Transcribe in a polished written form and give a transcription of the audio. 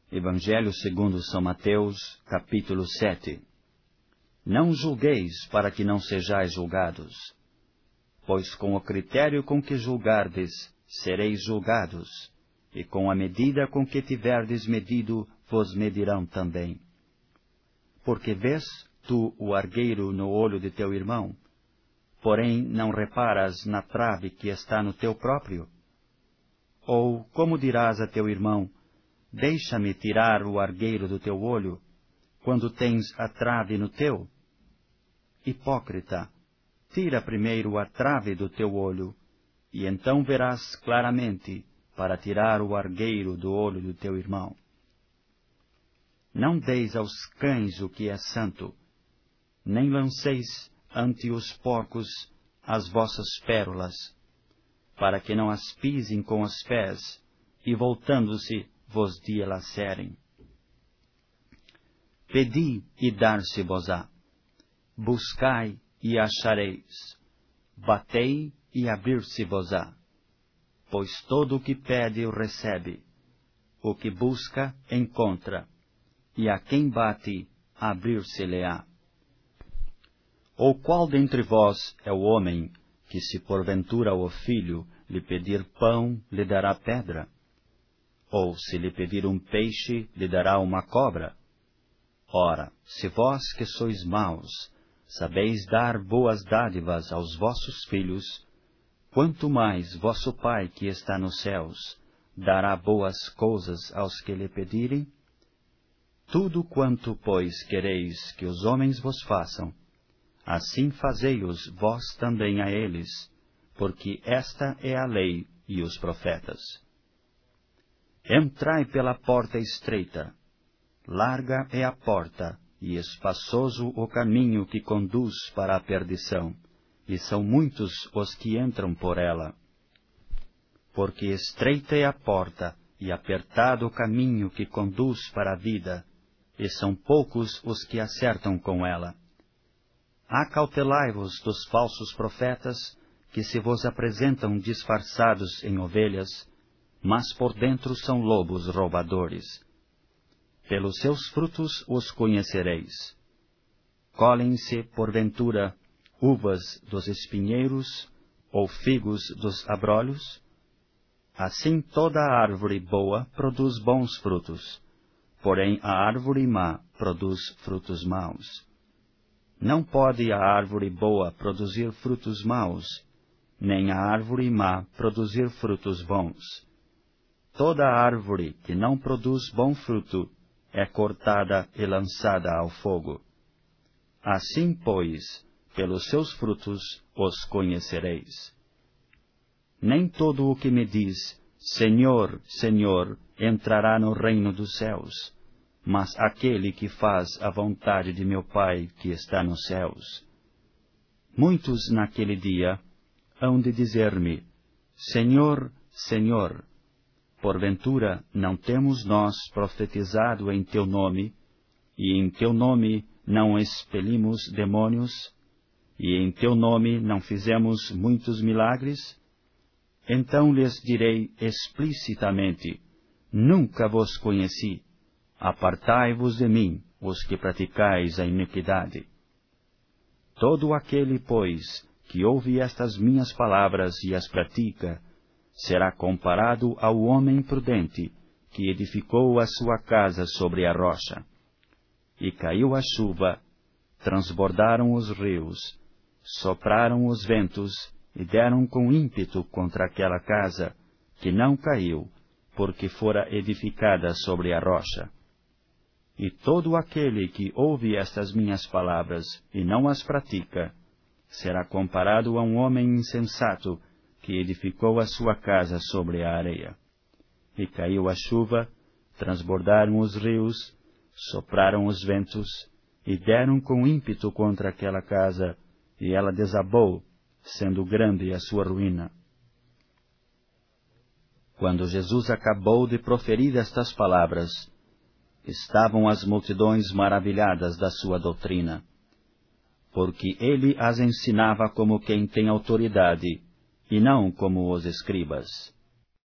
Evangelho segundo São Mateus, capítulo 7. Não julgueis, para que não sejais julgados. Pois com o critério com que julgardes, sereis julgados, e com a medida com que tiverdes medido, vos medirão também. Porque vês tu o argueiro no olho de teu irmão, porém não reparas na trave que está no teu próprio? Ou como dirás a teu irmão: deixa-me tirar o argueiro do teu olho, quando tens a trave no teu? Hipócrita, tira primeiro a trave do teu olho, e então verás claramente para tirar o argueiro do olho do teu irmão. Não deis aos cães o que é santo, nem lanceis ante os porcos as vossas pérolas, para que não as pisem com os pés, e voltando-se vos dilacerem. Pedi e dar-se-vos-á, buscai e achareis, batei e abrir-se-vos-á. Pois todo o que pede o recebe, o que busca encontra, e a quem bate abrir-se-lhe-á. Ou qual dentre vós é o homem que, se porventura o filho lhe pedir pão, lhe dará pedra? Ou se lhe pedir um peixe, lhe dará uma cobra? Ora, se vós que sois maus, sabeis dar boas dádivas aos vossos filhos, quanto mais vosso Pai que está nos céus dará boas coisas aos que lhe pedirem? Tudo quanto, pois, quereis que os homens vos façam, assim fazei-os vós também a eles, porque esta é a lei e os profetas. Entrai pela porta estreita, larga é a porta, e espaçoso o caminho que conduz para a perdição, e são muitos os que entram por ela. Porque estreita é a porta, e apertado o caminho que conduz para a vida, e são poucos os que acertam com ela. Acautelai-vos dos falsos profetas, que se vos apresentam disfarçados em ovelhas, mas por dentro são lobos roubadores. Pelos seus frutos os conhecereis. Colhem-se, porventura, uvas dos espinheiros, ou figos dos abrolhos? Assim toda a árvore boa produz bons frutos, porém a árvore má produz frutos maus. Não pode a árvore boa produzir frutos maus, nem a árvore má produzir frutos bons. Toda árvore que não produz bom fruto é cortada e lançada ao fogo. Assim, pois, pelos seus frutos os conhecereis. Nem todo o que me diz, Senhor, Senhor, entrará no reino dos céus, mas aquele que faz a vontade de meu Pai que está nos céus. Muitos naquele dia hão de dizer-me, Senhor, Senhor, porventura não temos nós profetizado em teu nome, e em teu nome não expelimos demônios, e em teu nome não fizemos muitos milagres? Então lhes direi explicitamente, nunca vos conheci. Apartai-vos de mim, os que praticais a iniquidade. Todo aquele, pois, que ouve estas minhas palavras e as pratica, será comparado ao homem prudente, que edificou a sua casa sobre a rocha. E caiu a chuva, transbordaram os rios, sopraram os ventos, e deram com ímpeto contra aquela casa, que não caiu, porque fora edificada sobre a rocha. E todo aquele que ouve estas minhas palavras e não as pratica, será comparado a um homem insensato que edificou a sua casa sobre a areia. E caiu a chuva, transbordaram os rios, sopraram os ventos, e deram com ímpeto contra aquela casa, e ela desabou, sendo grande a sua ruína. Quando Jesus acabou de proferir estas palavras, estavam as multidões maravilhadas da sua doutrina, porque ele as ensinava como quem tem autoridade, e não como os escribas.